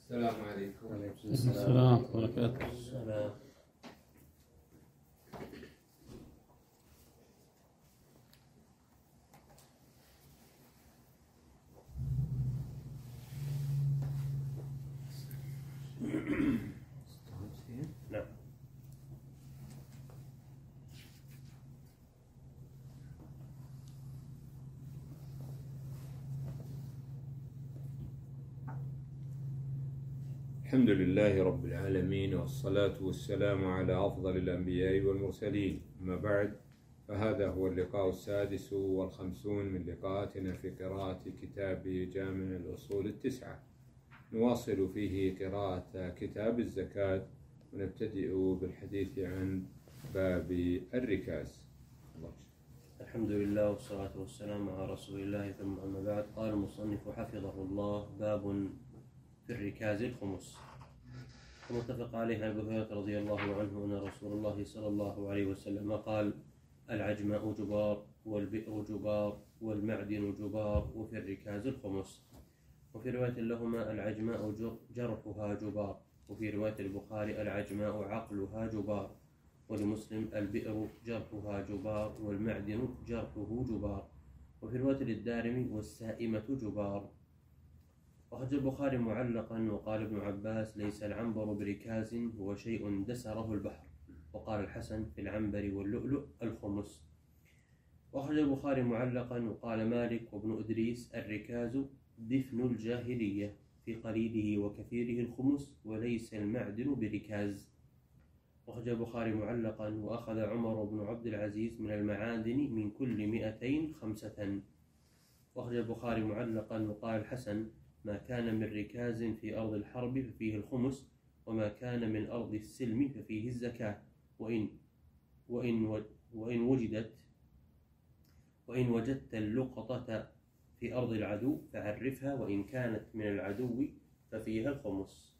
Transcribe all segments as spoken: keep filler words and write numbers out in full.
السلام عليكم. وعليكم السلام ورحمة الله وبركاته. نعم. الحمد لله رب العالمين، والصلاة والسلام على أفضل الأنبياء والمرسلين، أما بعد، فهذا هو اللقاء السادس والخمسون من لقاءاتنا في قراءة كتاب جامع الأصول التسعة. نواصل فيه قراءة كتاب الزكاة، ونبتدئ بالحديث عن باب الركاز. الحمد لله والصلاة والسلام على رسول الله، ثم أما بعد. قال المصنف حفظه الله: باب في الركاز الخمس. ومتفق عليه عن أبي هريرة رضي الله عنه أن رسول الله صلى الله عليه وسلم قال: العجماء جبار، والبئر جبار، والمعدن جبار، وفي الركاز الخمس. وفي رواية لهما: العجماء جرحها جبار. وفي رواية البخاري: العجماء عقلها جبار. ولمسلم: البئر جرحها جبار، والمعدن جرحه جبار. وفي رواية للدارمي: والسائمة جبار. وأخرج البخاري معلقا. وقال ابن عباس: ليس العنبر بركاز، هو شيء دسره البحر. وقال الحسن: في العنبر واللؤلؤ الخمس. وأخرج البخاري معلقا. وقال مالك وابن إدريس: الركاز دفن الجاهلية، في قليله وكثيره الخمس، وليس المعدن بركاز. وأخرج البخاري معلقا. وأخذ عمر بن عبد العزيز من المعادن من كل مئتين خمسة. وأخرج البخاري معلقا. وقال الحسن: ما كان من ركاز في أرض الحرب ففيه الخمس، وما كان من أرض السلم ففيه الزكاة، وإن وإن وإن وجدت وإن وجدت اللقطة في أرض العدو فعرفها، وإن كانت من العدو ففيها الخمس.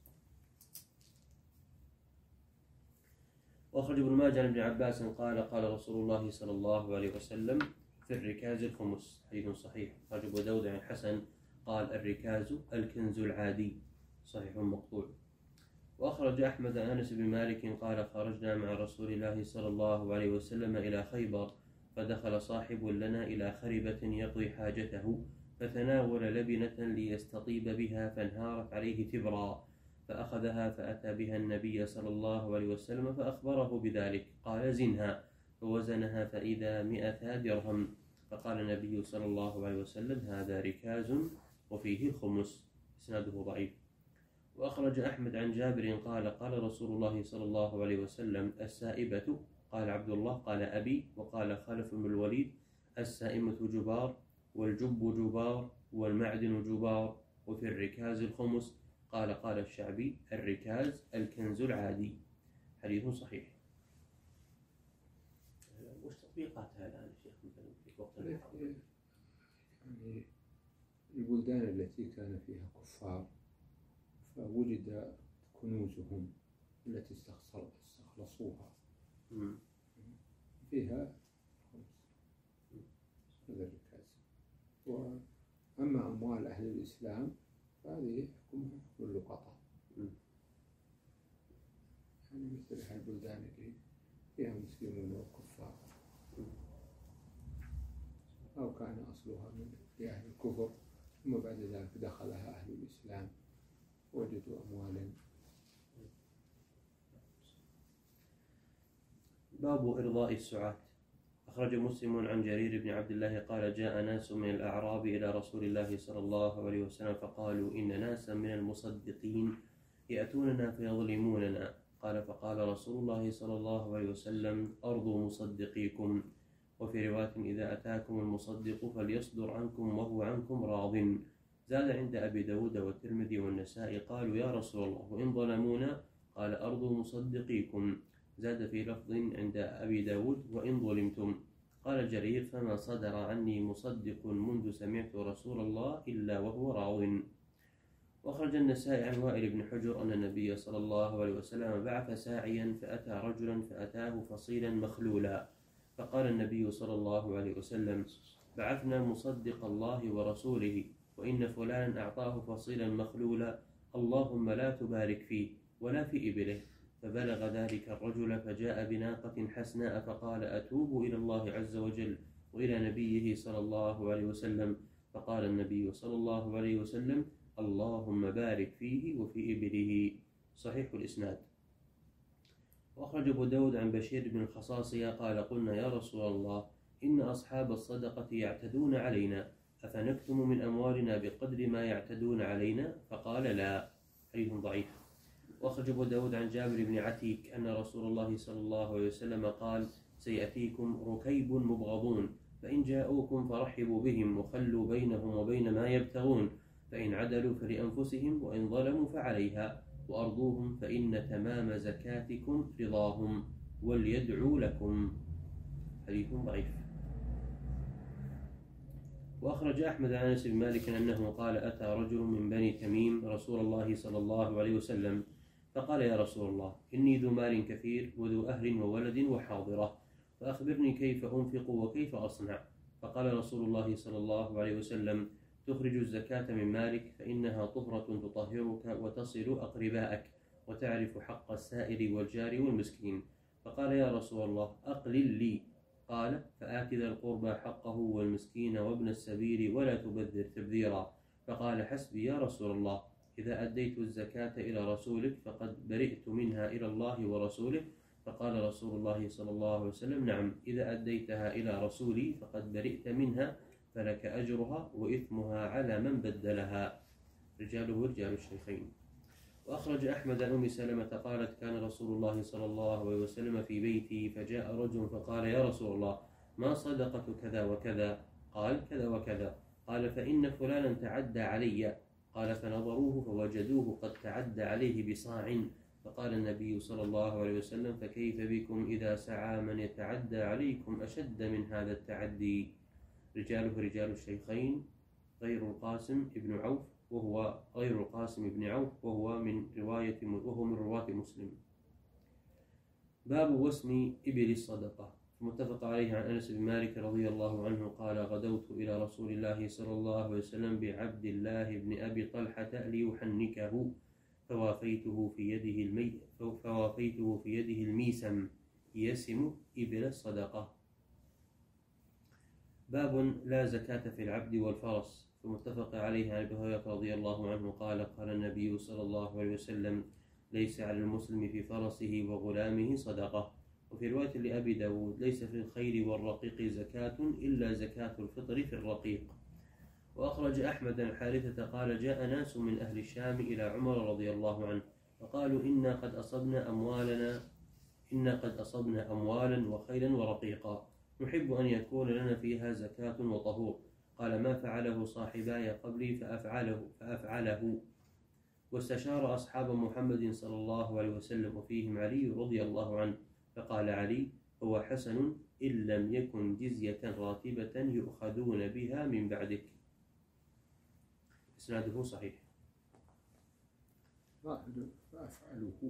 وأخرج ابن ماجه عن ابن عباس قال: قال رسول الله صلى الله عليه وسلم: في الركاز الخمس. حديث صحيح. أخرج أبو داود عن الحسن قال: الركاز الكنز العادي. صحيح مقطوع. وأخرج أحمد عن أنس بن مالك قال: خرجنا مع رسول الله صلى الله عليه وسلم إلى خيبر، فدخل صاحب لنا إلى خربة يقضي حاجته، فتناول لبنة ليستطيب بها، فانهارت عليه تبرا، فأخذها فأتى بها النبي صلى الله عليه وسلم فأخبره بذلك، قال: زنها، فوزنها فإذا مئتا درهم، فقال النبي صلى الله عليه وسلم: هذا ركاز وفيه الخمس. إسناده ضعيف. وأخرج أحمد عن جابر قال: قال رسول الله صلى الله عليه وسلم: السائبة، قال عبد الله، قال أبي، وقال خلف بن الوليد: السائمة جبار، والجب جبار، والمعدن جبار، وفي الركاز الخمس. قال قال الشعبي: الركاز الكنز العادي. حديث صحيح. وش تطبيقاتها الآن يا شيخ مثلا في وقت الحرب؟ يعني البلدان التي كان فيها كفار فوجد كنوزهم التي استخلصوها فيها خمس، هذا الركاز. وأما أموال أهل الإسلام فهذه يحكمها حكم اللقطة، يعني مثل البلدان اللي فيها مسلمون وكفار، أو كان أصلها من أهل الكفر ثم بعد ذلك دخلها أهل الإسلام وجدوا أموالا. باب إرضاء السعاة. أخرج مسلم عن جرير بن عبد الله قال: جاء ناس من الأعراب إلى رسول الله صلى الله عليه وسلم فقالوا: إن ناسا من المصدقين يأتوننا فيظلموننا. قال: فقال رسول الله صلى الله عليه وسلم: أرضوا مصدقيكم. وفي رواية: إذا أتاكم المصدق فليصدر عنكم وهو عنكم راض. زاد عند أبي داود والترمذي والنسائي: قالوا: يا رسول الله، وإن ظلمونا؟ قال: أرضوا مصدقيكم. زاد في لفظ عند أبي داود: وإن ظلمتم. قال جرير: فما صدر عني مصدق منذ سمعت رسول الله إلا وهو راض. وأخرج النسائي عن وائل بن حجر أن النبي صلى الله عليه وسلم بعث ساعيا فأتى رجلا فأتاه فصيلا مخلولا، فقال النبي صلى الله عليه وسلم: بعثنا مصدق الله ورسوله، وإن فلانا أعطاه فصيلا مخلولا. اللهم لا تبارك فيه ولا في إبله. فبلغ ذلك الرجل فجاء بناقة حسناء فقال أتوب إلى الله عز وجل وإلى نبيه صلى الله عليه وسلم. فقال النبي صلى الله عليه وسلم اللهم بارك فيه وفي إبله. صحيح الإسناد. وأخرج أبو داود عن بشير بن الخصاصية قال قلنا يا رسول الله إن أصحاب الصدقة يعتدون علينا أفنكتم من أموالنا بقدر ما يعتدون علينا؟ فقال لا. حديث ضعيف. وأخرج أبو داود عن جابر بن عتيك أن رسول الله صلى الله عليه وسلم قال سيأتيكم ركيب مبغضون فإن جاءوكم فرحبوا بهم وخلوا بينهم وبين ما يبتغون فإن عدلوا فلأنفسهم وإن ظلموا فعليها وأرضوهم فإن تمام زكاتكم رضاهم وليدعوا لكم. حديث ضعيف. وأخرج أحمد عن أنس بن مالك أنه قال أتى رجل من بني تميم رسول الله صلى الله عليه وسلم فقال يا رسول الله إني ذو مال كثير وذو أهل وولد وحاضرة فأخبرني كيف أنفق وكيف أصنع. فقال رسول الله صلى الله عليه وسلم تخرج الزكاة من مالك فإنها طهرة تطهرك وتصل أقربائك وتعرف حق السائل والجار والمسكين. فقال يا رسول الله أقلل لي. قال فآت ذا القربى حقه والمسكين وابن السبيل ولا تبذر تبذيرا. فقال حسبي يا رسول الله إذا أديت الزكاة إلى رسولك فقد برئت منها إلى الله ورسوله. فقال رسول الله صلى الله عليه وسلم نعم إذا أديتها إلى رسولي فقد برئت منها فلك أجرها وإثمها على من بدلها. رجاله رجال الشيخين. وأخرج أحمد عن أم سلمة قالت كان رسول الله صلى الله عليه وسلم في بيتي فجاء رجل فقال يا رسول الله ما صدقة كذا وكذا؟ قال كذا وكذا. قال فإن فلانا تعدى علي. قال فنظروه فوجدوه قد تعدى عليه بصاع. فقال النبي صلى الله عليه وسلم فكيف بكم إذا سعى من يتعدى عليكم أشد من هذا التعدي. رجاله رجال الشيخين غير القاسم ابن عوف وهو غير القاسم بن عوف وهو من رواية وهو من رواة مسلم. باب وسم إبل الصدقة. متفق عليه عن أنس بن مالك رضي الله عنه قال غدوت إلى رسول الله صلى الله عليه وسلم بعبد الله بن أبي طلحة ليحنكه فوافيته في يده المي فوافيته في يده الميسم يسم إبل الصدقة. باب لا زكاة في العبد والفرس. فمتفق عليه عن أبي هريرة رضي الله عنه قال قال النبي صلى الله عليه وسلم ليس على المسلم في فرسه وغلامه صدقة. وفي رواية لأبي داود ليس في الخيل والرقيق زكاة إلا زكاة الفطر في الرقيق. وأخرج أحمد عن حارثة قال جاء ناس من أهل الشام إلى عمر رضي الله عنه فقالوا إنا قد أصبنا أموالنا إنا قد أصبنا أموالا وخيلا ورقيقا نحب أن يكون لنا فيها زكاة وطهور. قال ما فعله صاحباي قبلي فأفعله, فأفعله. واستشار أصحاب محمد صلى الله عليه وسلم وفيهم علي رضي الله عنه فقال علي هو حسن إن لم يكن جزية راتبة يؤخذون بها من بعدك. إسناده صحيح. فأفعله.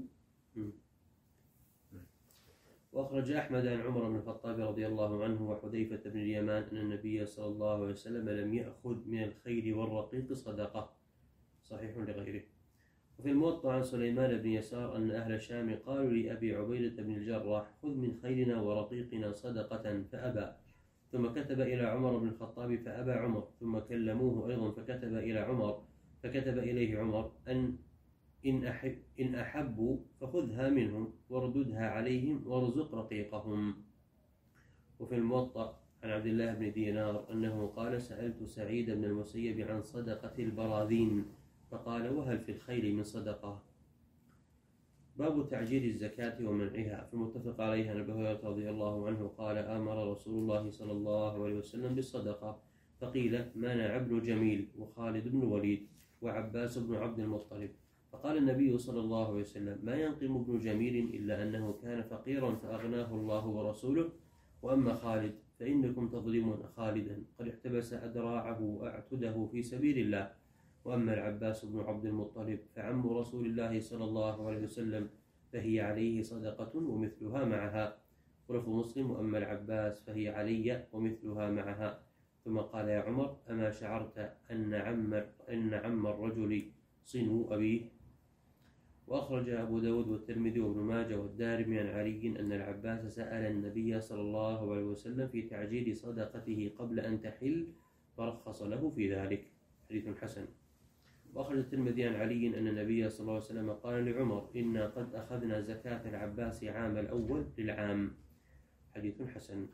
وأخرج أحمد عن عمر بن الخطاب رضي الله عنه وحذيفة بن اليمان أن النبي صلى الله عليه وسلم لم يأخذ من الخيل والرقيق صدقة. صحيح لغيره. وفي الموطأ عن سليمان بن يسار أن أهل الشام قالوا لأبي عبيدة بن الجراح خذ من خيلنا ورقيقنا صدقة فأبى. ثم كتب إلى عمر بن الخطاب فأبى عمر. ثم كلموه أيضا فكتب إلى عمر فكتب إليه عمر أن إن, أحب إن أحبوا فخذها منهم ورددها عليهم وارزق رقيقهم. وفي الموطأ عن عبد الله بن دينار أنه قال سألت سعيد بن المسيب عن صدقة البراذين فقال وهل في الخيل من صدقة. باب تعجيل الزكاة ومنعها. فالمتفق عليها عن أبي هريرة رضي الله عنه قال آمر رسول الله صلى الله عليه وسلم بالصدقة فقيل منع ابن جميل وخالد بن الوليد وعباس بن عبد المطلب. فقال النبي صلى الله عليه وسلم ما ينقم ابن جميل إلا أنه كان فقيرا فأغناه الله ورسوله وأما خالد فإنكم تظلمون خالدا قد احتبس أدراعه وأعتده في سبيل الله. وأما العباس بن عبد المطلب فعم رسول الله صلى الله عليه وسلم فهي عليه صدقة ومثلها معها. ولفظ مسلم وأما العباس فهي علي ومثلها معها. ثم قال يا عمر أما شعرت أن عم, أن عم الرجل صنو أبيه. وأخرج أبو داود والترمذي وابن ماجه والدارمي عن علي أن العباس سأل النبي صلى الله عليه وسلم في تعجيل صدقته قبل أن تحل فرخص له في ذلك. حديث حسن. وأخرج الترمذي عن علي أن النبي صلى الله عليه وسلم قال لعمر إنا قد أخذنا زكاة العباس عام الأول للعام. حديث حسن.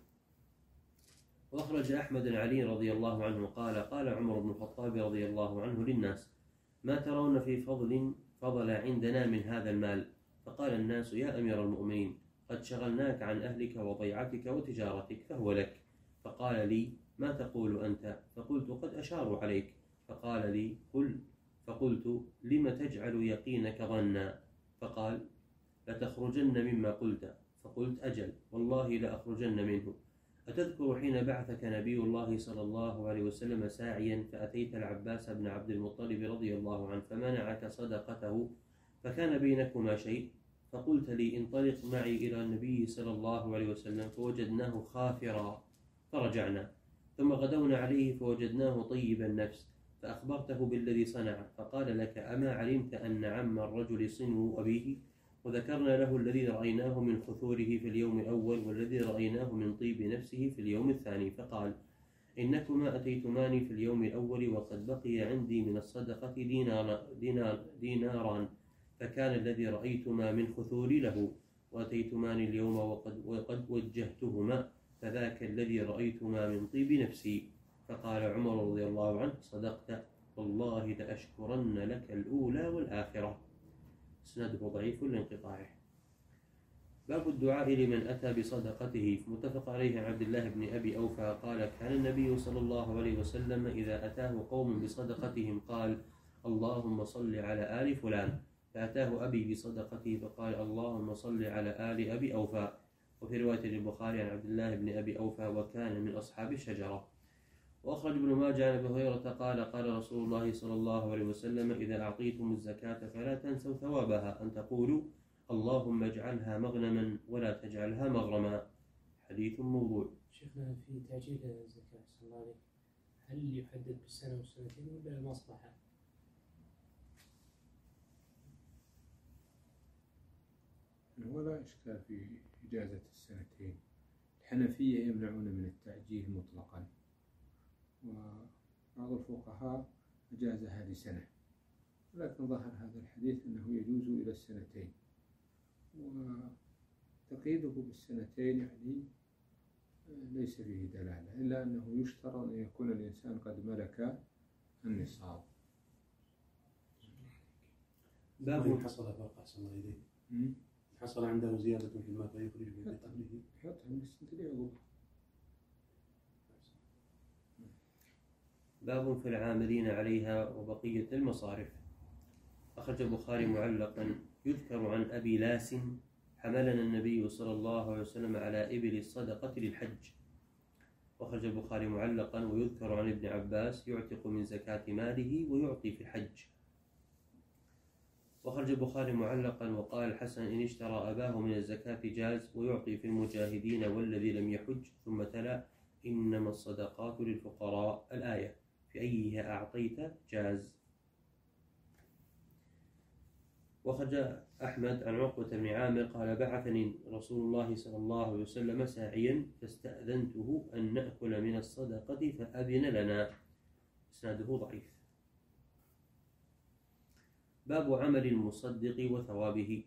وأخرج أحمد عن علي رضي الله عنه قال قال عمر بن الخطاب رضي الله عنه للناس ما ترون في فضل فضل عندنا من هذا المال؟ فقال الناس يا أمير المؤمنين قد شغلناك عن أهلك وضيعتك وتجارتك فهو لك. فقال لي ما تقول أنت؟ فقلت قد أشاروا عليك. فقال لي قل. فقلت لم تجعل يقينك ظنا؟ فقال لتخرجن مما قلت. فقلت أجل والله لأخرجن منه. أتذكر حين بعثك نبي الله صلى الله عليه وسلم ساعيا فأتيت العباس بن عبد المطلب رضي الله عنه فمنعك صدقته فكان بينكما شيء؟ فقلت لي انطلق معي إلى النبي صلى الله عليه وسلم فوجدناه خافرا فرجعنا، ثم غدونا عليه فوجدناه طيب النفس فأخبرته بالذي صنع فقال لك أما علمت أن عم الرجل صنو أبيه؟ وذكرنا له الذي رأيناه من خثوره في اليوم الأول والذي رأيناه من طيب نفسه في اليوم الثاني. فقال إنكما أتيتماني في اليوم الأول وقد بقي عندي من الصدقة دينار دينار ديناران فكان الذي رأيتما من خثوري له، وأتيتماني اليوم وقد, وقد وجهتهما فذاك الذي رأيتما من طيب نفسي. فقال عمر رضي الله عنه صدقت والله لأشكرن لك الأولى والآخرة. اسناده ضعيف لانقطاعه. باب الدعاء لمن أتى بصدقته. متفق عليه عن عبد الله بن أبي أوفى قال كان النبي صلى الله عليه وسلم إذا أتاه قوم بصدقتهم قال اللهم صل على آل فلان، فأتاه أبي بصدقته فقال اللهم صل على آل أبي أوفى. وفي رواية البخاري عن عبد الله بن أبي أوفى وكان من أصحاب الشجرة. وأخرج ابن ماجه عن أبي هريرة قال قال رسول الله صلى الله عليه وسلم إذا أعطيتم الزكاة فلا تنسوا ثوابها أن تقولوا اللهم اجعلها مغنما ولا تجعلها مغرما. حديث موضوع. شيخنا في تعجيل الزكاة صلى الله عليه هل يحدد بالسنة والسنتين ولا المصلحة؟ ولا إشكال في إجازة السنتين. الحنفية يمنعون من التعجيل مطلقا، وبعض الفقهاء أجازها لسنة، ولكن ظهر هذا الحديث أنه يجوز إلى السنتين، وتقييده بالسنتين يعني ليس فيه دلالة، إلا أنه يشترط أن يكون الإنسان قد ملك النصاب. باب حصل فرق أحسن الله إليه، حصل عنده زيادة في المال فيخرج به بقدره يحطها من السنتين يعقوب. باب في العاملين عليها وبقية المصارف. أخرج البخاري معلقا يذكر عن أبي لاس حملنا النبي صلى الله عليه وسلم على إبل الصدقة للحج. وأخرج البخاري معلقا ويذكر عن ابن عباس يعتق من زكاة ماله ويعطي في الحج. وأخرج البخاري معلقا وقال الحسن إن اشترى أباه من الزكاة جاز ويعطي في المجاهدين والذي لم يحج، ثم تلا إنما الصدقات للفقراء الآية في أيها أعطيت جاز. وخرج أحمد عن عقبة بن عامر قال بعثني رسول الله صلى الله عليه وسلم ساعيا فاستأذنته أن نأكل من الصدقة فأذن لنا. إسناده ضعيف. باب عمل المصدق وثوابه.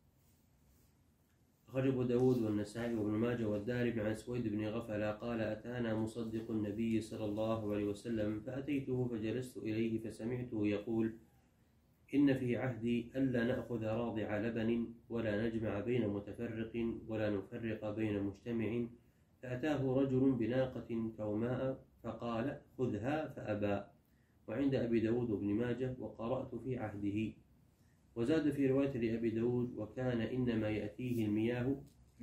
أخرج أبو داود والنسائي وابن ماجه والدارمي عن سويد بن غفلة قال أتانا مصدق النبي صلى الله عليه وسلم فأتيته فجلست إليه فسمعته يقول إن في عهدي ألا نأخذ راضع لبن ولا نجمع بين متفرق ولا نفرق بين مجتمع. فأتاه رجل بناقة كوماء فقال خذها فأبى. وعند أبي داود وابن ماجه وقرأت في عهده. وزاد في رواية لأبي داود وكان إنما يأتيه المياه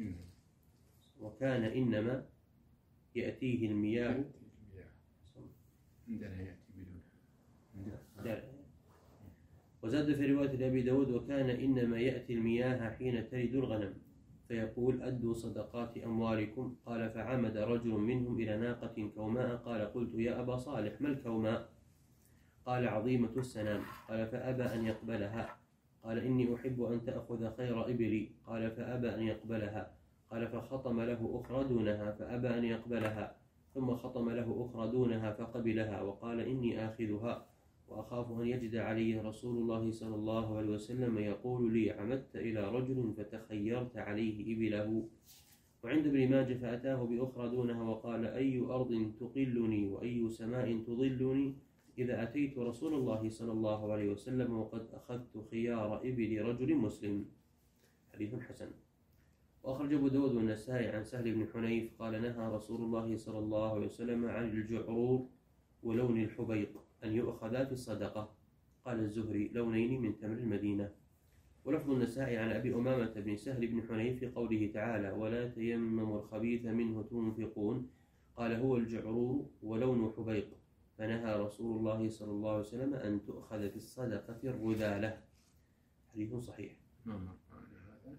وكان إنما يأتيه المياه عندنا يأتي بدونها. وزاد في رواية لأبي داود وكان إنما يأتي المياه حين تلد الغنم فيقول أدوا صدقات أموالكم. قال فعمد رجل منهم إلى ناقة كوماء قال قلت يا أبا صالح ما الكوماء؟ قال عظيمة السنام. قال فأبى أن يقبلها. قال إني أحب أن تأخذ خير إبلي. قال فأبى أن يقبلها. قال فخطم له أخرى دونها فأبى أن يقبلها، ثم خطم له أخرى دونها فقبلها، وقال إني آخذها وأخاف أن يجد علي رسول الله صلى الله عليه وسلم يقول لي عمدت إلى رجل فتخيرت عليه إبله. وعند ابن ماجه فأتاه بأخرى دونها وقال أي أرض تقلني وأي سماء تظلني إذا أتيت رسول الله صلى الله عليه وسلم وقد أخذت خيار إبل رجل مسلم. حديث حسن. وأخرج أبو داود والنسائي عن سهل بن حنيف قال نهى رسول الله صلى الله عليه وسلم عن الجعرور ولون الحبيق أن يؤخذا في الصدقة. قال الزهري لونين من تمر المدينة. ولفظ النسائي عن أبي أمامة بن سهل بن حنيف في قوله تعالى ولا تيمموا الخبيث منه تنفقون قال هو الجعرور ولون حبيق، فنهى رسول الله صلى الله عليه وسلم أن تؤخذ في الصدقة الرذالة. حديث صحيح. نعم هذا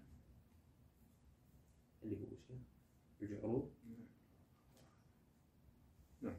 اللي هو شيء الجعرور. نعم.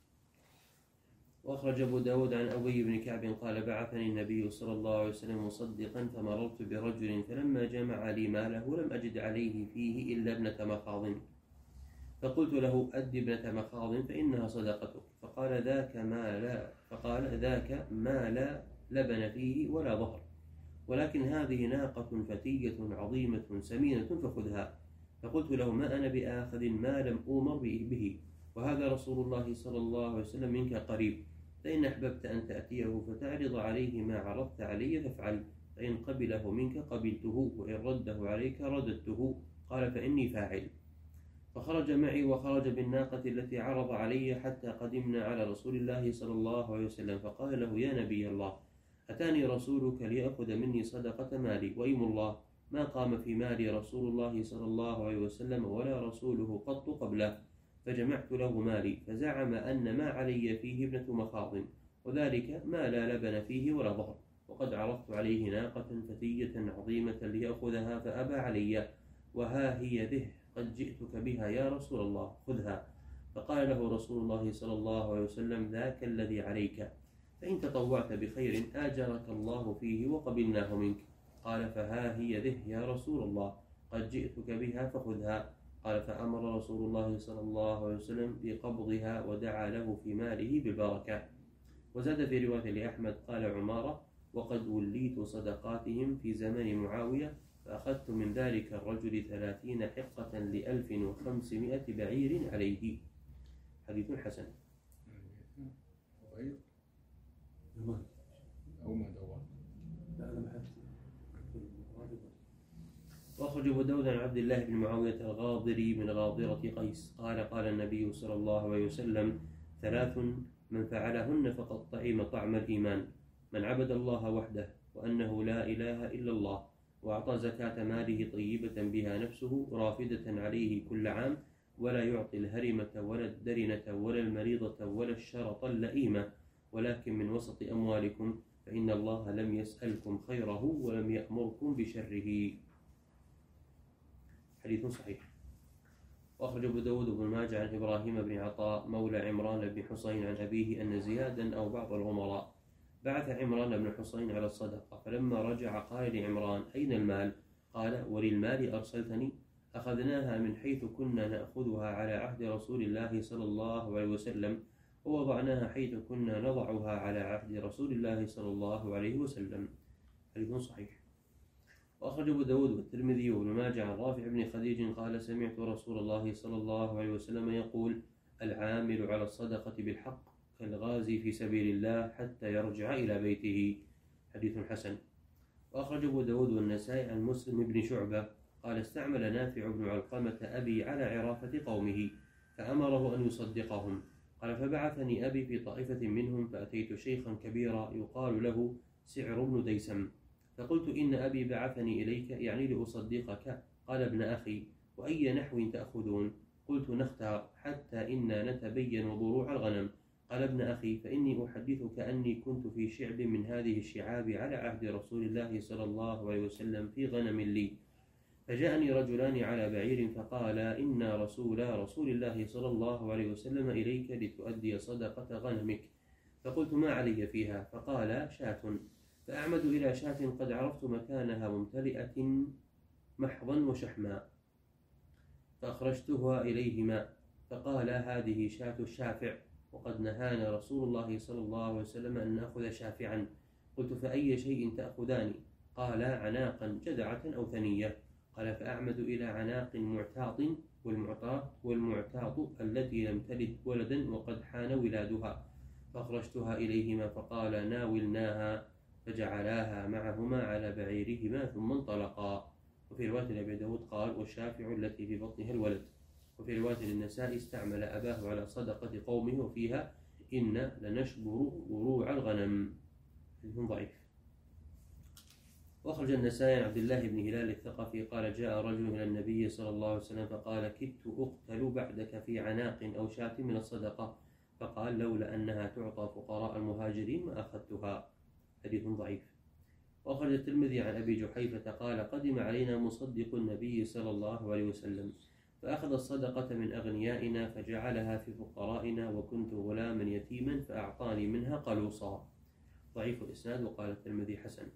وأخرج أبو داود عن أبي بن كعب قال بعثني النبي صلى الله عليه وسلم مصدقا فمررت برجل فلما جمع لي ماله لم أجد عليه فيه إلا ابنة مخاض، فقلت له أد ابنة مخاض فإنها صدقتك، فقال ذاك ما لا فقال ذاك ما لا لبن فيه ولا ظهر، ولكن هذه ناقة فتية عظيمة سمينة فخذها. فقلت له ما أنا بآخذ ما لم أؤمر به، وهذا رسول الله صلى الله عليه وسلم منك قريب، فإن أحببت أن تأتيه فتعرض عليه ما عرضت علي فافعل، فإن قبله منك قبلته وإن رده عليك رددته. قال فإني فاعل. فخرج معي وخرج بالناقة التي عرض علي حتى قدمنا على رسول الله صلى الله عليه وسلم، فقال له يا نبي الله أتاني رسولك ليأخذ مني صدقة مالي، وإيم الله ما قام في مالي رسول الله صلى الله عليه وسلم ولا رسوله قط قبله، فجمعت له مالي، فزعم أن ما علي فيه ابنة مخاض، وذلك ما لا لبن فيه ولا ظهر، وقد عرضت عليه ناقة فتية عظيمة ليأخذها فأبى علي، وها هي ذه قد جئتك بها يا رسول الله خذها. فقال له رسول الله صلى الله عليه وسلم ذاك الذي عليك، فإن تطوعت بخير آجرك الله فيه وقبلناه منك. قال فها هي ذه يا رسول الله قد جئتك بها فخذها. قال فأمر رسول الله صلى الله عليه وسلم بقبضها ودعا له في ماله بالبركة. وزاد في رواية لأحمد قال عمارة وقد وليت صدقاتهم في زمن معاوية فأخذت من ذلك الرجل ثلاثين حقة لألف وخمسمائة بعير عليه. حديث حسن. غير أو ما دور لا أنا بحثت. وأخرج أبو داود عن عبد الله بن معاوية الغاضري من غاضرة قيس قال قال النبي صلى الله عليه وسلم ثلاث من فعلهن فقد طعم طعم الإيمان، من عبد الله وحده وأنه لا إله إلا الله، وأعطى زكاة ماله طيبة بها نفسه رافدة عليه كل عام، ولا يعطي الهرمة ولا الدرنة ولا المريضة ولا الشرط اللئيمة، ولكن من وسط أموالكم، فإن الله لم يسألكم خيره ولم يأمركم بشره. حديث صحيح. وأخرج أبو داود بن ماجه عن إبراهيم بن عطاء مولى عمران بن حسين عن أبيه أن زيادا أو بعض الغمراء بعث عمران بن حسين على الصدقة، فلما رجع قال لعمران أين المال؟ قال وللمال أرسلتني؟ أخذناها من حيث كنا نأخذها على عهد رسول الله صلى الله عليه وسلم، ووضعناها حيث كنا نضعها على عهد رسول الله صلى الله عليه وسلم. حديث صحيح. وأخرج أبو داود والترمذي وابن ماجه عن رافع بن خديج قال سمعت رسول الله صلى الله عليه وسلم يقول العامل على الصدقة بالحق كالغازي في سبيل الله حتى يرجع إلى بيته. حديث حسن. وأخرج أبو داود والنسائي عن مسلم بن شعبة قال استعمل نافع بن علقمة أبي على عرافة قومه فأمره أن يصدقهم، قال فبعثني أبي في طائفة منهم فأتيت شيخا كبيرا يقال له سعر بن ديسم، فقلت إن أبي بعثني إليك يعني لأصدقك. قال ابن أخي وأي نحو تأخذون؟ قلت نختار حتى إنا نتبين ضروع الغنم. قال ابن أخي فإني أحدثك أني كنت في شعب من هذه الشعاب على عهد رسول الله صلى الله عليه وسلم في غنم لي، فجاءني رجلان على بعير فقال إنا رسول رسول الله صلى الله عليه وسلم إليك لتؤدي صدقة غنمك، فقلت ما علي فيها؟ فقال شاة. فأعمد إلى شاة قد عرفت مكانها ممتلئة محضا وشحما، فأخرجتها إليهما، فقال هذه شاة الشافع، وقد نهانا رسول الله صلى الله عليه وسلم أن نأخذ شافعا. قلت فأي شيء تأخذان؟ قال عناقا جدعة أو ثنية. قال فأعمد إلى عناق معتاط، والمعتاط والمعتاط التي لم تلد ولدا وقد حان ولادها، فأخرجتها إليهما، فقال ناولناها، فجعلاها معهما على بعيرهما ثم انطلقا. وفي رواية لأبي داود قال والشافع التي في بطنها الولد. وفي رواية للنسائي استعمل أباه على صدقة قومه وفيها إن لنشبر وروع الغنم. ضعيف. وأخرج النسائي عن عبد الله بن هلال الثقفي قال جاء رجل إلى النبي صلى الله عليه وسلم فقال كدت أقتل بعدك في عناق أو شاة من الصدقة، فقال لولا أنها تعطى فقراء المهاجرين ما أخذتها. حديث ضعيف. وأخرج الترمذي عن أبي جحيفة قال قدم علينا مصدق النبي صلى الله عليه وسلم فأخذ الصدقة من أغنيائنا فجعلها في فقرائنا، وكنت غلاما يتيما فأعطاني منها قلوصا. ضعيف الإسناد. وقال الترمذي حسن.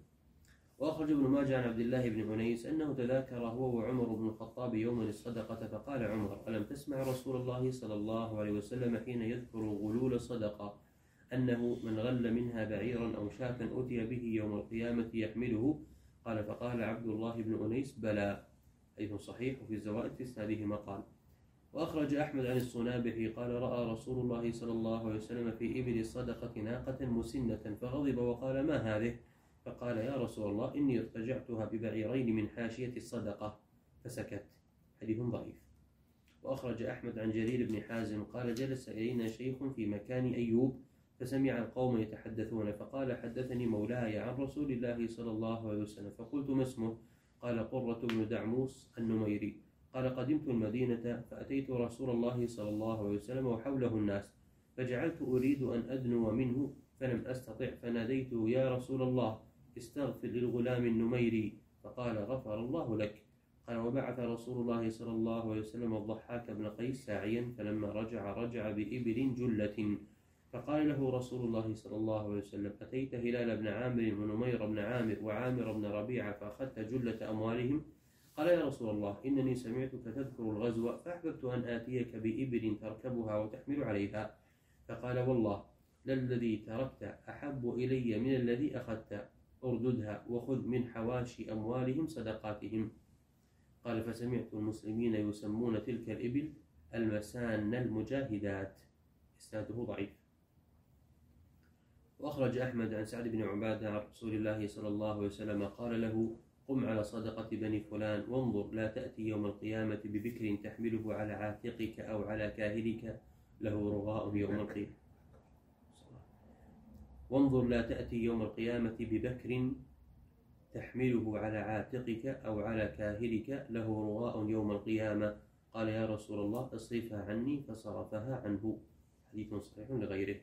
وأخرج ابن ماجه عن عبد الله بن عنيس أنه تذاكر هو وعمر بن الخطاب يوما الصدقة، فقال عمر ألم تسمع رسول الله صلى الله عليه وسلم حين يذكر غلول الصدقة أنه من غل منها بعيرا أو شاة أتي به يوم القيامة يحمله؟ قال فقال عبد الله بن أنيس بلى. حديث صحيح. وفي الزوائد في إسناده مقال. وأخرج أحمد عن الصنابحي قال رأى رسول الله صلى الله عليه وسلم في إبل الصدقة ناقة مسنة فغضب وقال ما هذه؟ فقال يا رسول الله إني ارتجعتها ببعيرين من حاشية الصدقة، فسكت. حديث ضعيف. وأخرج أحمد عن جرير بن حازم قال جلس إلينا شيخ في مكان أيوب فسمع القوم يتحدثون، فقال حدثني مولاي عن رسول الله صلى الله عليه وسلم، فقلت ما اسمه؟ قال قرة بن دعموس النميري. قال قدمت المدينة فأتيت رسول الله صلى الله عليه وسلم وحوله الناس، فجعلت أريد أن أدنو منه فلم أستطع، فناديت يا رسول الله استغفر للغلام النميري، فقال غفر الله لك. قال وبعث رسول الله صلى الله عليه وسلم الضحاك بن قيس ساعيا، فلما رجع رجع بإبل جلة، فقال له رسول الله صلى الله عليه وسلم أتيت هلال بن عامر ونمير بن عامر وعامر بن ربيعة فأخذت جلة أموالهم؟ قال يا رسول الله إنني سمعتك تذكر الغزو فأحببت أن آتيك بإبل تركبها وتحمل عليها، فقال والله للذي تركت أحب إلي من الذي أخذت، أرددها وخذ من حواشي أموالهم صدقاتهم. قال فسمعت المسلمين يسمون تلك الإبل المسان المجاهدات. إسناده ضعيف. وأخرج أحمد عن سعد بن عبادة عن رسول الله صلى الله عليه وسلم قال له قم على صدقة بني فلان وانظر لا تأتي يوم القيامة ببكر تحمله على عاتقك أو على كاهلك له رغاء يوم القيامة. وانظر لا تأتي يوم القيامة ببكر تحمله على عاتقك أو على كاهلك له رغاء يوم القيامة. قال يا رسول الله اصرفها عني، فصرفها عنه. حديث صحيح لغيره.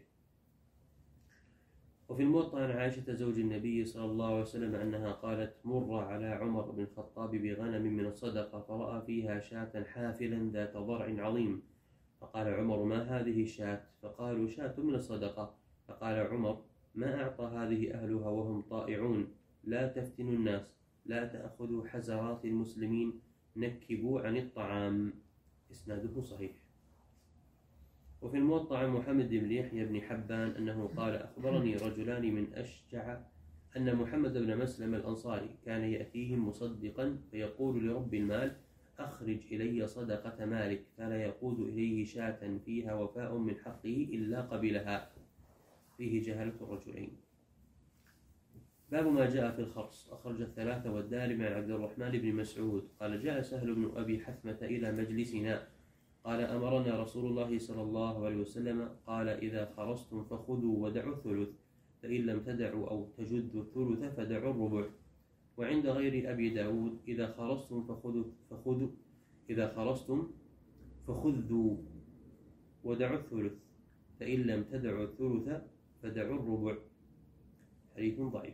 وفي الموطأ عن عائشة زوج النبي صلى الله عليه وسلم أنها قالت مر على عمر بن الخطاب بغنم من الصدقة فرأى فيها شاة حافلا ذات ضرع عظيم، فقال عمر ما هذه الشاة؟ فقالوا شاة من الصدقة. فقال عمر ما أعطى هذه أهلها وهم طائعون، لا تفتنوا الناس، لا تأخذوا حزرات المسلمين، نكبوا عن الطعام. إسناده صحيح. وفي الموطأ عن محمد بن يحيى بن حبان أنه قال أخبرني رجلان من أشجع أن محمد بن مسلم الأنصاري كان يأتيهم مصدقا فيقول لرب المال أخرج إلي صدقة مالك، فلا يقود إليه شاة فيها وفاء من حقه إلا قبلها. فيه جهالة الرجلين. باب ما جاء في الخرص. أخرج الثلاثة والدارمي عن عبد الرحمن بن مسعود قال جاء سهل بن أبي حثمة إلى مجلسنا قال أمرنا رسول الله صلى الله عليه وسلم قال إذا خرصتم فخذوا ودعوا الثلث، فإن لم تدعوا أو تجدوا الثلث فدعوا الربع. وعند غير أبي داود إذا خرصتم فخذوا, فخذوا إذا خرصتم فخذوا ودعوا الثلث، فإن لم تدعوا الثلث فدعوا الربع. حديث ضعيف.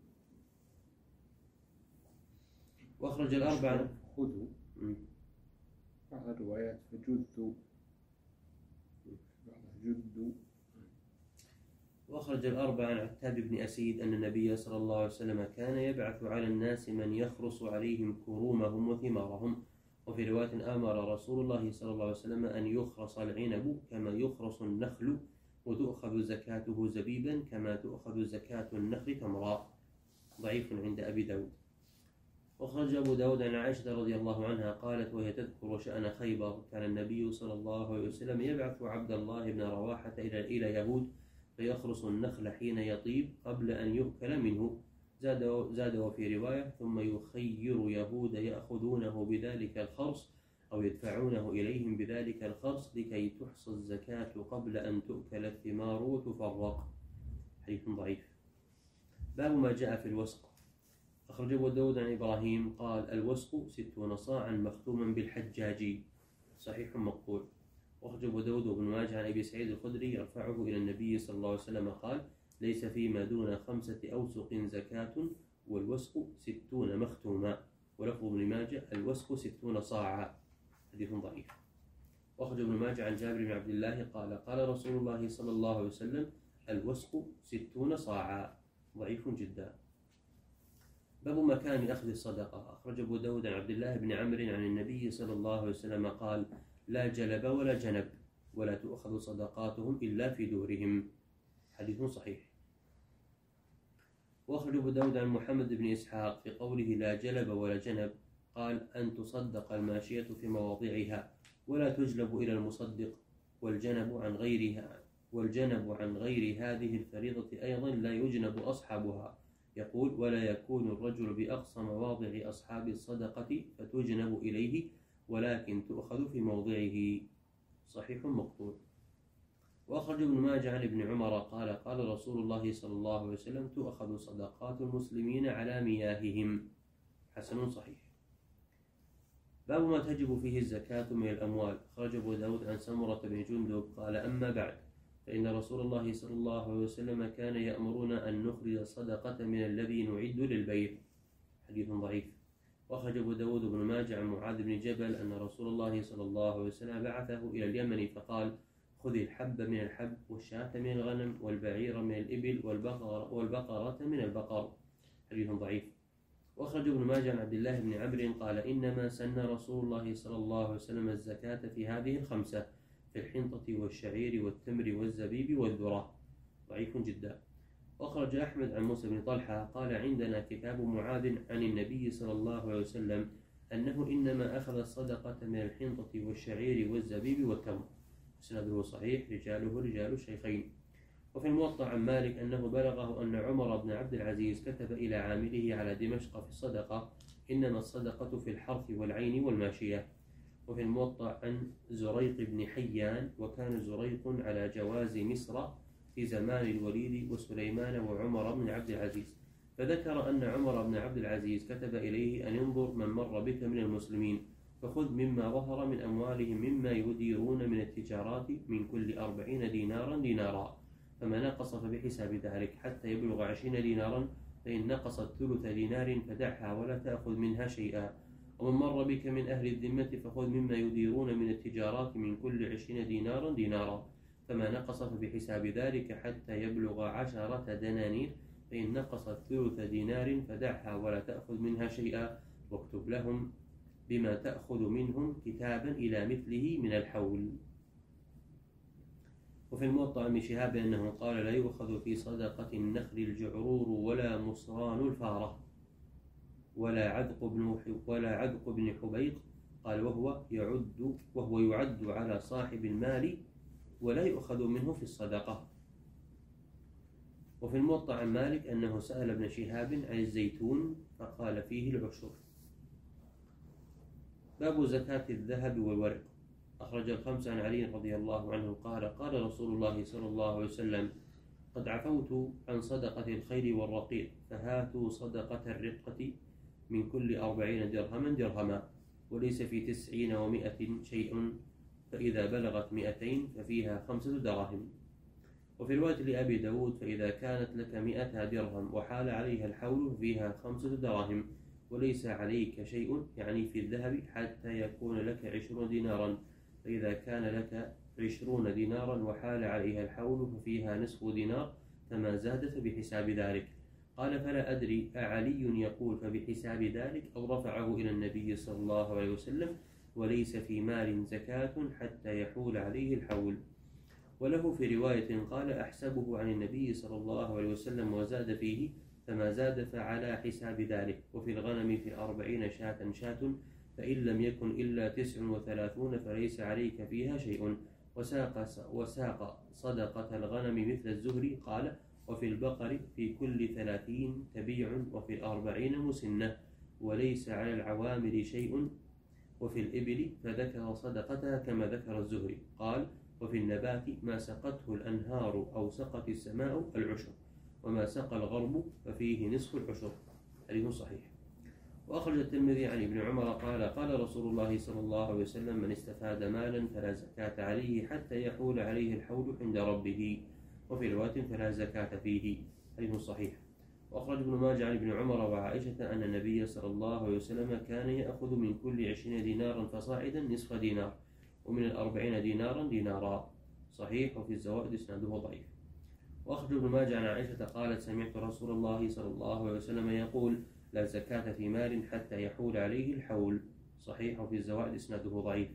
وأخرج الأربعة خذوا بعض الروايات فجذوا بعضها جذوا وأخرج الأربعة عن عتاب بن أسيد أن النبي صلى الله عليه وسلم كان يبعث على الناس من يخرص عليهم كرومهم وثمارهم. وفي رواية أمر رسول الله صلى الله عليه وسلم أن يخرص العنب كما يخرص النخل، وتؤخذ زكاته زبيبا كما تؤخذ زكاة النخل تمرا. ضعيف عند أبي داود. وخرج أبو داود عن عائشة رضي الله عنها قالت وهي تذكر شأن خيبر: كان النبي صلى الله عليه وسلم يبعث عبد الله بن رواحة إلى إلى يهود فيخرص النخل حين يطيب قبل أن يؤكل منه. زاد زاد في رواية: ثم يخير يهود يأخذونه بذلك الخرص أو يدفعونه إليهم بذلك الخرص لكي تحصى الزكاة قبل أن تؤكل الثمار وتفرق. حديث ضعيف. باب ما جاء في الوسق. أخرج أبو داود عن إبراهيم قال: الوسق ستون صاعا مختوما بالحجاج. صحيح مقبول. وأخرج أبو داود وابن ماجه عن أبي سعيد الخدري يرفعه إلى النبي صلى الله عليه وسلم قال: ليس فيما دون خمسة أوسق زكاة، والوسق ستون مختوما. ولفظ ابن ماجه: الوسق ستون صاعا. حديث ضعيف. وأخرج ابن ماجه عن جابر بن عبد الله قال: قال رسول الله صلى الله عليه وسلم: الوسق ستون صاعا. ضعيف جدا. باب مكان أخذ الصدقة. أخرج أبو داود عن عبد الله بن عمرو عن النبي صلى الله عليه وسلم قال: لا جلب ولا جنب، ولا تؤخذ صدقاتهم إلا في دورهم. حديث صحيح. وأخرج أبو داود عن محمد بن إسحاق في قوله لا جلب ولا جنب قال: أن تصدق الماشية في مواضعها ولا تجلب إلى المصدق، والجنب عن غيرها والجنب عن غير هذه الفريضة أيضا لا يجنب أصحابها. يقول: ولا يكون الرجل بأقصى مواضع أصحاب الصدقة فتجنب إليه، ولكن تؤخذ في موضعه. صحيح مقبول. وأخرج ابن ماجه عن ابن عمر قال: قال رسول الله صلى الله عليه وسلم: تؤخذ صدقات المسلمين على مياههم. حسن صحيح. باب ما تجب فيه الزكاة من الأموال. أخرج أبو داود عن سمرة بن جندب قال: أما بعد، فإن رسول الله صلى الله عليه وسلم كان يأمرنا أن نخرج الصدقة من الذي نعد للبيع. حديث ضعيف. وأخرج أبو داود بن ماجه عن معاذ بن جبل أن رسول الله صلى الله عليه وسلم بعثه إلى اليمن فقال: خذ الحب من الحب، والشاة من الغنم، والبعير من الإبل، والبقرة, والبقرة من البقر. حديث ضعيف. وأخرج ابن ماجه عن عبد الله بن عمرو قال: إنما سن رسول الله صلى الله عليه وسلم الزكاة في هذه الخمسة: في الحنطة والشعير والتمر والزبيب والذرة. ضعيف جدا. وأخرج أحمد عن موسى بن طلحة قال: عندنا كتاب معاذ عن النبي صلى الله عليه وسلم أنه إنما أخذ الصدقة من الحنطة والشعير والزبيب والتمر. سنده صحيح، رجاله رجال الشيخين. وفي الموطأ عن مالك أنه بلغه أن عمر بن عبد العزيز كتب إلى عامله على دمشق في الصدقة: إنما الصدقة في الحرث والعين والماشية. وفي الموطأ عن زريق بن حيان: وكان زريق على جواز مصر في زمان الوليد وسليمان وعمر بن عبد العزيز، فذكر أن عمر بن عبد العزيز كتب إليه أن ينظر من مر بك من المسلمين فخذ مما ظهر من أموالهم مما يديرون من التجارات من كل أربعين دينارا دينارا، فما نقص فبحساب ذلك حتى يبلغ عشرين دينارا، فإن نقصت ثلث دينار فدعها ولا تأخذ منها شيئا. ومن مر بك من أهل الذمة فخذ مما يديرون من التجارات من كل عشرين دينارا دينارا، فما نقص فبحساب ذلك حتى يبلغ عشرة دنانير، فإن نقصت ثلث دينار فدعها ولا تأخذ منها شيئا، واكتب لهم بما تأخذ منهم كتابا إلى مثله من الحول. وفي الموطأ من شهاب أنه قال: لا يؤخذ في صدقة النخل الجعرور ولا مصران الفارة ولا عذق بن ولا عذق بن حبيق، قال: وهو يعد وهو يعد على صاحب المال ولا يؤخذ منه في الصدقة. وفي الموطأ عن مالك أنه سأل ابن شهاب عن الزيتون فقال فيه العشر. باب زكاة الذهب والورق. أخرج الخمسة عن علي رضي الله عنه قال: قال رسول الله صلى الله عليه وسلم: قد عفوت عن صدقة الخيل والرقيق، فهاتوا صدقة الرقة من كل أربعين درهما درهما، وليس في تسعين ومائة شيء، فإذا بلغت مئتين ففيها خمسة دراهم. وفي رواية لأبي داود: فإذا كانت لك مئة درهم وحال عليها الحول فيها خمسة دراهم، وليس عليك شيء يعني في الذهب حتى يكون لك عشرون دينارا، فإذا كان لك عشرون دينارا وحال عليها الحول ففيها نصف دينار، فما زاد فبحساب ذلك. قال فلا أدري أعلي يقول فبحساب ذلك أو رفعه إلى النبي صلى الله عليه وسلم وليس في مال زكاة حتى يحول عليه الحول. وله في رواية قال أحسبه عن النبي صلى الله عليه وسلم وزاد فيه فما زاد فعلى حساب ذلك. وفي الغنم في أربعين شاة شاة فإن لم يكن إلا تسع وثلاثون فليس عليك فيها شيء. وساق, وساق صدقة الغنم مثل الزهري قال وفي البقر في كل ثلاثين تبيع وفي الأربعين مسنة وليس على العوامل شيء. وفي الإبل فذكر صدقتها كما ذكر الزهري قال وفي النبات ما سقته الأنهار أو سقت السماء العشر وما سقى الغرب ففيه نصف العشر. حديث صحيح. وأخرج الترمذي عن ابن عمر قال قال رسول الله صلى الله عليه وسلم من استفاد مالا فلا زكاة عليه حتى يحول عليه الحول عند ربه. وفي رواية فلا زكاة فيه. حديث صحيح. وأخرج ابن ماجه عن ابن عمر وعائشة أن النبي صلى الله عليه وسلم كان يأخذ من كل عشرين دينارا فصاعدا نصف دينار ومن الأربعين دينارا دينارا. صحيح. وفي الزوائد إسناده ضعيف. وأخرج ابن ماجه عن عائشة قالت سمعت رسول الله صلى الله عليه وسلم يقول لا زكاة في مال حتى يحول عليه الحول. صحيح. وفي الزوائد إسناده ضعيف.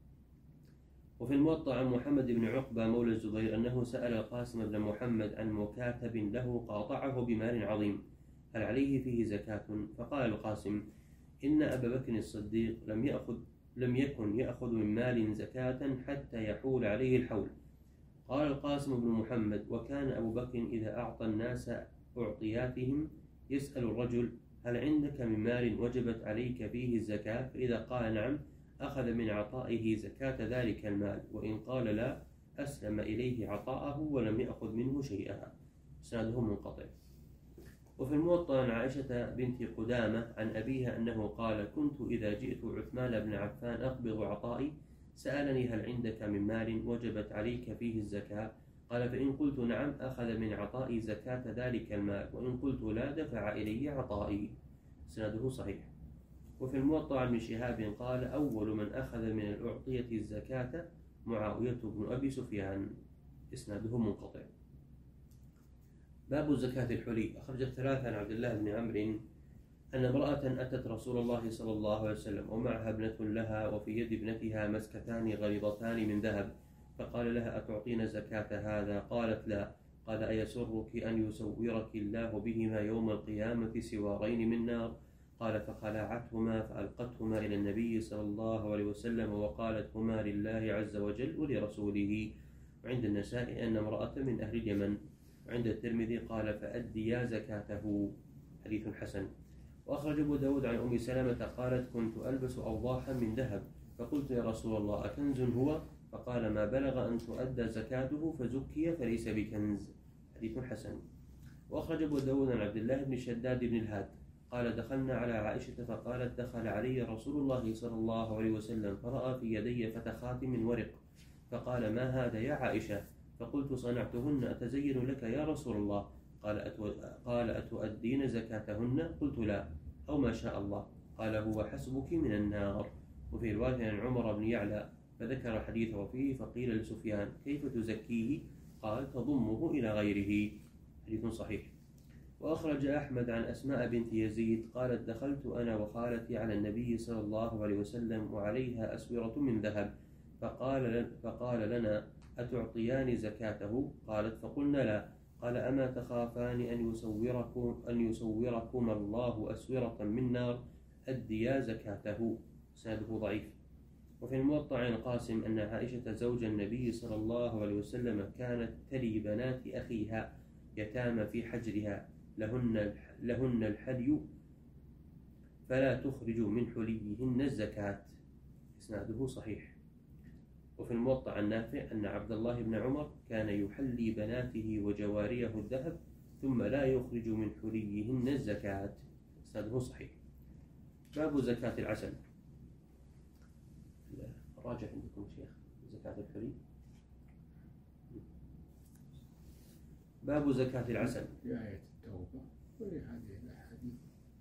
وفي الموطأ عن محمد بن عقبة مولى الزبير أنه سأل القاسم بن محمد عن مكاتب له قاطعه بمال عظيم هل عليه فيه زكاة؟ فقال القاسم إن أبا بكر الصديق لم يأخذ لم يكن يأخذ من مال زكاة حتى يحول عليه الحول. قال القاسم بن محمد وكان أبو بكر إذا أعطى الناس أعطياتهم يسأل الرجل هل عندك من مال وجبت عليك فيه الزكاة؟ فإذا قال نعم أخذ من عطائه زكاة ذلك المال وإن قال لا أسلم إليه عطاءه ولم يأخذ منه شيئا. إسناده منقطع. وفي الموطأ عن عائشة بنت قدامة عن أبيها أنه قال كنت إذا جئت عثمان بن عفان أقبض عطائي سألني هل عندك من مال وجبت عليك فيه الزكاة؟ قال فإن قلت نعم أخذ من عطائي زكاة ذلك المال وإن قلت لا دفع إلي عطائي. إسناده صحيح. وفي الموطأ عن شهاب قال أول من أخذ من الأعطية الزكاة معاوية بن أبي سفيان. إسناده منقطع. باب زكاة الحلي. أخرج الثلاثة عن عبد الله بن عمرو أن امرأة أتت رسول الله صلى الله عليه وسلم ومعها ابنة لها وفي يد ابنتها مسكتان غليظتان من ذهب فقال لها أتعطين زكاة هذا؟ قالت لا. قال أيسرك أن يسورك الله بهما يوم القيامة سوارين من نار؟ قال فخلعتهما فألقتهما إلى النبي صلى الله عليه وسلم وقالت هما لله عز وجل ولرسوله. وعند النساء أن امرأة من أهل اليمن. وعند الترمذي قال فأديا زكاته. حديث حسن. وأخرج أبو داود عن أم سلمة قالت كنت ألبس أوضاحا من ذهب فقلت يا رسول الله أكنز هو؟ فقال ما بلغ أن تؤدى زكاته فزكي فليس بكنز. حديث حسن. وأخرج أبو داود عن عبد الله بن شداد بن الهاد قال دخلنا على عائشة فقالت دخل علي رسول الله صلى الله عليه وسلم فرأى في يدي فتخات من ورق فقال ما هذا يا عائشة؟ فقلت صنعتهن أتزين لك يا رسول الله. قال أتو... قال أتؤدين زكاتهن؟ قلت لا أو ما شاء الله. قال هو حسبك من النار. وفي رواية عن عمر بن يعلى فذكر حديثه فيه فقيل لسفيان كيف تزكيه؟ قال تضمه إلى غيره. حديث صحيح. وأخرج أحمد عن أسماء بنت يزيد قالت دخلت أنا وخالتي على النبي صلى الله عليه وسلم وعليها أسورة من ذهب فقال, فقال لنا أتعطيان زكاته؟ قالت فقلنا لا. قال أما تخافان أن يسوركم, أن يسوركم الله أسورة من نار؟ أديا زكاته. سنده ضعيف. وفي الموطأ عن القاسم أن عائشة زوج النبي صلى الله عليه وسلم كانت تلي بنات أخيها يتامى في حجرها لهن, لهن الحلي فلا تخرج من حليهن الزكاة. إسناده صحيح. وفي الموطأ عن نافع أن عبد الله بن عمر كان يحلي بناته وجواريه الذهب ثم لا يخرج من حليهن الزكاة. إسناده صحيح. باب زكاة العسل. راجع عندكم شيخ زكاة الحلي. باب زكاة العسل. في آية التوبة وفي هذه الأحاديث.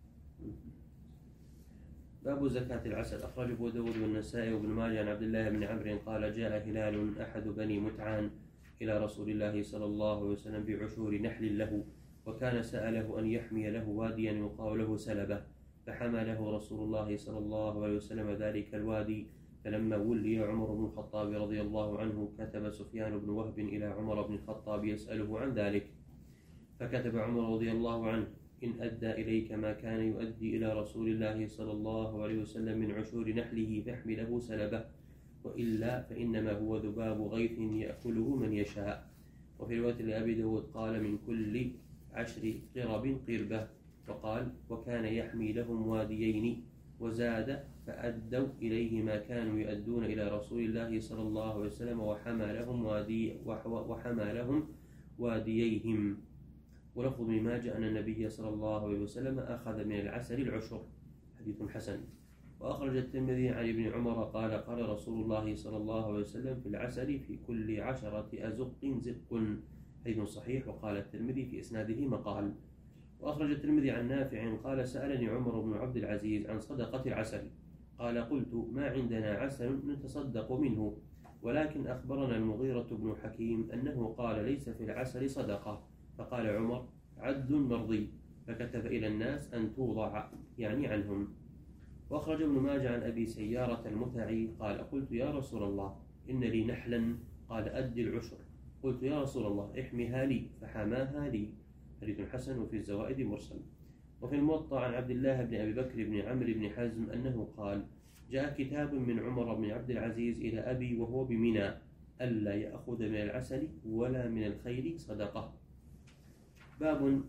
باب زكاة العسل. أخرج أبو داود والنسائي وابن ماجه عن عبد الله بن عمرو قال جاء هلال أحد بني متعان إلى رسول الله صلى الله عليه وسلم بعشور نحل له، وكان سأله أن يحمي له واديا يقال له سلبة، فحمى له رسول الله صلى الله عليه وسلم ذلك الوادي. فلما ولي عمر بن الخطاب رضي الله عنه كتب سفيان بن وهب إلى عمر بن الخطاب يسأله عن ذلك، فكتب عمر رضي الله عنه: إن أدى إليك ما كان يؤدي إلى رسول الله صلى الله عليه وسلم من عشور نحله فاحمله سلبه، وإلا فإنما هو ذباب غيث يأكله من يشاء. وفي رواية لأبي داود قال: من كل عشر قرب قربة، وقال: وكان يحمي لهم واديين، وزاد: فأدوا إليه ما كانوا يؤدون إلى رسول الله صلى الله عليه وسلم وحمى لهم وادي وحمى لهم وادييهم. ولفظ ابن ماجه أن النبي صلى الله عليه وسلم أخذ من العسل العشر، حديث حسن. وأخرج الترمذي عن ابن عمر قال: قال رسول الله صلى الله عليه وسلم في العسل في كل عشرة أزق زق، حديث صحيح. وقال الترمذي في إسناده مقال. وأخرج الترمذي عن نافع قال: سألني عمر بن عبد العزيز عن صدقة العسل، قال: قلت: ما عندنا عسل نتصدق منه، ولكن أخبرنا المغيرة بن حكيم أنه قال: ليس في العسل صدقة. فقال عمر: عد مرضي، فكتب إلى الناس أن توضع، يعني عنهم. وأخرج ابن ماجه عن أبي سيارة المتعي قال: قلت: يا رسول الله إن لي نحلا، قال: أد العشر. قلت: يا رسول الله احمها لي، فحماها لي، حديث حسن. وفي الزوائد مرسل. وفي الموطأ عن عبد الله بن أبي بكر بن عمرو بن حزم أنه قال: جاء كتاب من عمر بن عبد العزيز إلى أبي وهو بمنى ألا يأخذ من العسل ولا من الخيل صدقة. باب.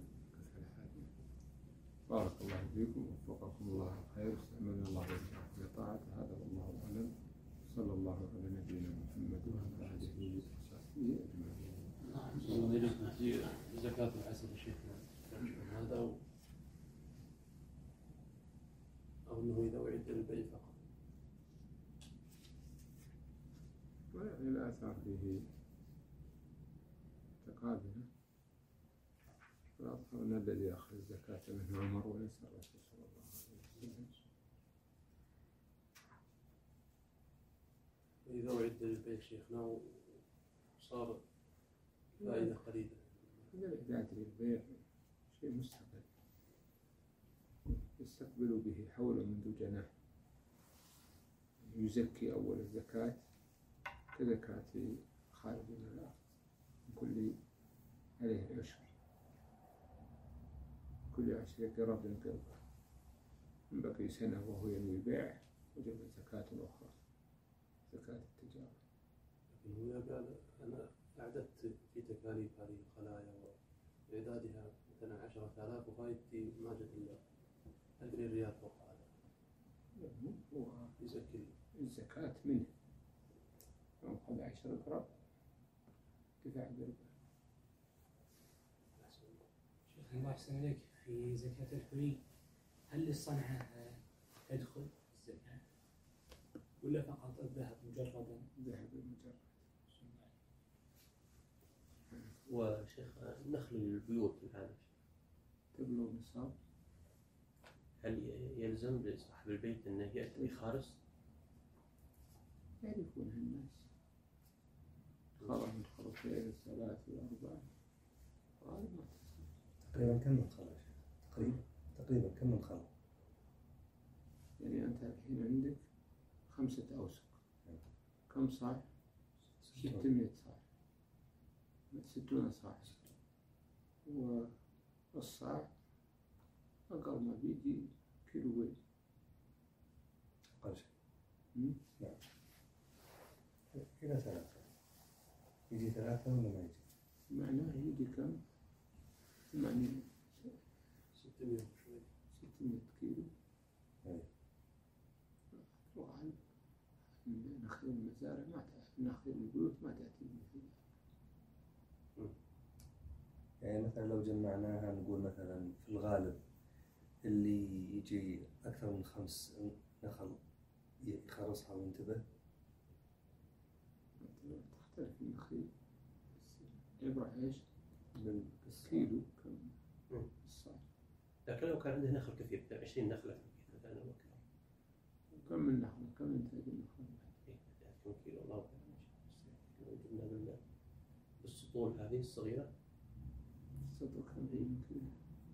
بارك الله فيكم ووفقكم الله خير، استعملنا الله بطاعته. هذا والله أعلم. صلى الله على نبينا محمد وعلى آله وصحبه أجمعين. نعم. يجوز تحذير زكاة العسل شيخنا هذا أو أو أنه إذا أعد للبيع فقط. ويعني الآثار فيه تقابله. والأظهر أن الذي أخذ الزكاة منه عمر وليس الرسول صلى الله عليه وسلم. إذا أعد للبيع شيخنا وصار فائدة قليلة. إذا الإعداد للبيع شيء مستقل يستقبل به حول منذ جناح، يزكي أول الزكاة كزكاة خارج المال، كل عليه العشر، كل عشر قرب قرب، من بقي سنة وهو ينوي البيع وجب زكاة أخرى، زكاة التجارة. لكن هنا قال أنا أعددت في تكاليف هذه الخلايا وإعدادها مثلا عشرة آلاف وفائدتي ما جت إلا ألفين ريال فوق هذا. هو يزكي الزكاة منه، لو أخذ عشر قرب دفع بربع. شيخ الله يحسن عليك، في زكاة الحلي هل الصنعة تدخل الزكاة ولا فقط الذهب مجردا؟ الذهب المجرد. وشيخ نخل البيوت هذا تبلغ نصاب. هل يلزم لصاحب البيت أنه يأتي بخارص؟ يعرفونها الناس، خرج من خرطين الثلاث والأربعة غالبا ما تصير. تقريبا كم من خرج؟ تقريبا تقريبا كم من خرج؟ يعني أنت الحين عندك خمسة أوسق، كم صاع؟ ستمائة صاع، ستون صاع، والصاع أقل ما بيجي كيلوين. أقل شيء. نعم. إلى ثلاثة. يجي ثلاثة ولا ما يجي؟ معناه يجي كم؟ ثمانية ستمائة وشوي. ستمائة كيلو. أي. وعن نخل المزارع ما تأتي، نخل البيوت ما تأتي مثل. يعني مثلا لو جمعناها نقول مثلا في الغالب اللي يجي أكثر من خمس نخل يخرصها وينتبه. تختلف النخيل، عبرة إيش؟ بالكيلو كم الصاع. لكن لو كان عنده نخل كثير عشرين نخلة مثلا كم من نخلة؟ كم ينتج النخلة؟ كم كيلو الله أعلم. لو جبنا طول هذه الصغيرة؟ الصدر كم هي يمكن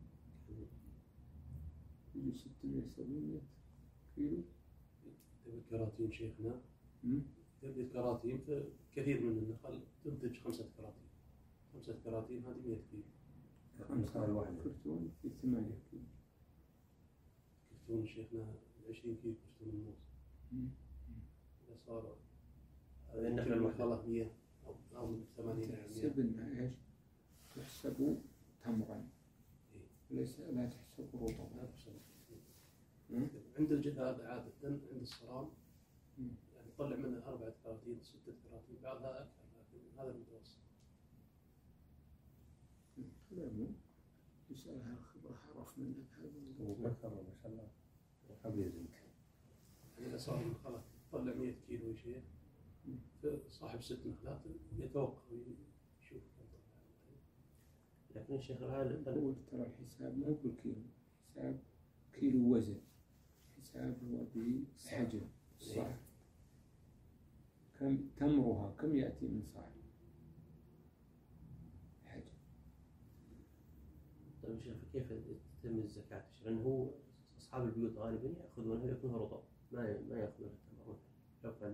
يجي ستمية سبعمية كيلو. تبي الكراتين شيخنا، مم. تبي الكراتين فكثير من النخل تنتج خمسة كراتين، خمسة كراتين هذه مئة كيلو. النخلة الواحدة كرتون في ثمانية كيلو. كرتون شيخنا عشرين كيلو، كرتون ونص. مم. إذا صار هذه النخلة الواحدة. خلاص مئة أو أو من ثمانين إلى مئة. تحسب انها ايش؟ تحسب تمرا، ليس لا تحسب رطبا. لا تحسب. مم. عند الجذاب عادة عند الصرام مم. يعني تطلع منه أربعة كراتين ستة كراتين، بعضها أكثر، لكن هذا المتوسط. كلامه يسألها الخبرة، عرف منك هذا الموضوع. وبكر ما شاء الله خبير انت. يعني إذا صار خلاص تطلع مئة كيلو شيء، صاحب ست نخلات يتوقف ويشوف كم طلع. لكن الشيخ الآن هو ترى الحساب مو بالكيلو، حساب كيلو وزن، حساب هو بحجم الصاع. كم تمرها، كم يأتي من صاع حجم. طيب يا شيخ كيف تتم الزكاة؟ لأنه هو أصحاب البيوت غالبا يأخذونها يكونها رطب، ما ما يأخذونها تمر لو كان،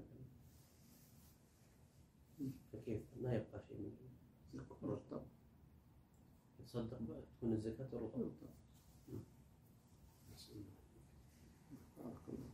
فكيف ما يبقى شيء من رطب يتصدق بقى تكون الزكاة رطب. رطب. بارك الله.